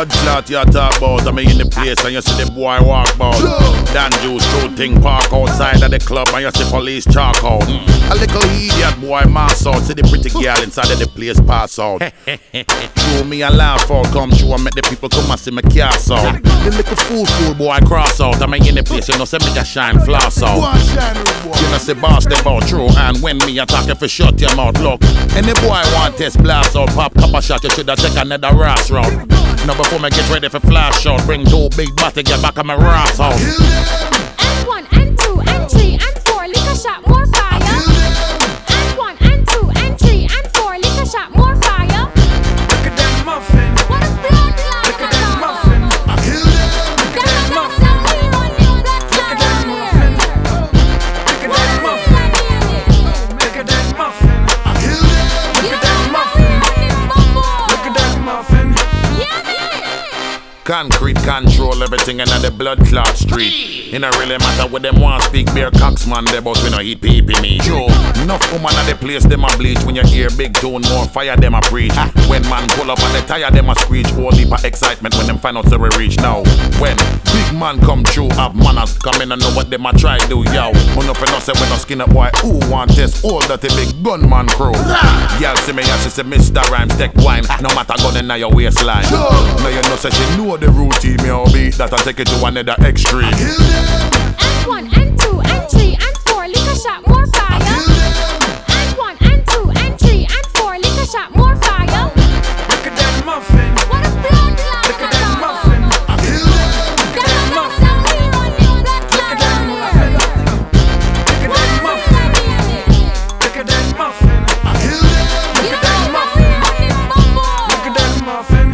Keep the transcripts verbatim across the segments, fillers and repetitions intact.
blood clot you talk about. I mean in the place and you see the boy walk about. Dan Juice true thing park outside of the club and you see police chalk out. Mm. A little idiot boy mass out. See the pretty girl inside of the place pass out. True me and laugh out. Come true and make the people come and see me cast out. The little fool fool boy cross out. I mean in the place you know say me just shine floss out. You know say boss they bout true. And when me attack if you shut your mouth look. Any boy want test blast out. Pop cup a shot you shoulda take another ras route. Now before me get ready for flash out. Bring two big body get back on my ras out. And one and two and three and four liquor shot more fire. And one and two and three and four liquor shot more fire. Look at that muffin. What a blood clot. Look at that muffin. I kill them. Look at that muffin. Look at that muffin. Look at that muffin. Look at that muffin. I kill them. Look at that muffin. Look at that muffin. Yeah, man. Concrete control everything in the blood clot street. It don't really matter what them want speak bare cocks man they but we no eat pee pee me. True. Enough woman at the place them a bleach. When you hear big tune more fire them a preach. When man pull up and they tire them a screech. Whole heap of excitement when them find out so we reach now. When big man come through have manners. Come in and know what them a try do yo. Who no for no say when no skin up boy. Who want test all that the big gunman crew. Y'all see me and she say Mister Rhymes take wine. No matter gun in your waistline. Now you know say she know the routine me all beat that I take it to another extreme. And one and two and three and four liquor shot more fire. And one and two and three and four liquor shot more fire. Look at that muffin. What a blood clot. Look at that muffin. Look at that muffin. Look at that muffin. Look at that muffin. Look at that muffin. Look at that muffin. Look at that muffin.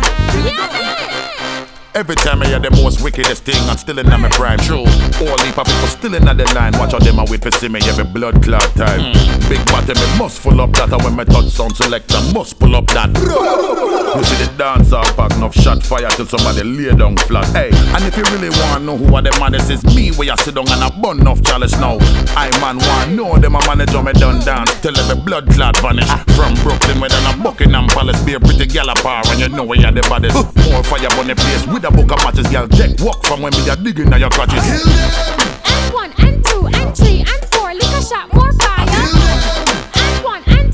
Every time I hear the most wickedest thing, I'm still in my prime. True. All heap of people still in the line. Watch out them and wait for see me every blood clot time. Mm. Big bottom, me must full up that. And when me touch sound selector, must pull up that. You see the dancer pack enough shot fire till somebody lay down flat. Hey, and if you really want to know who are the man, this is me where you sit down and I burn enough chalice now. I man want know them a manager me done dance till every blood clot vanish. From Brooklyn where then a Buckingham Palace be a pretty gal apart and you know where you're the baddest. More fire on the place with a book of matches, girl. Take walk from when we are digging at your crotches. And one and two and three and four liquor shot more fire. And one and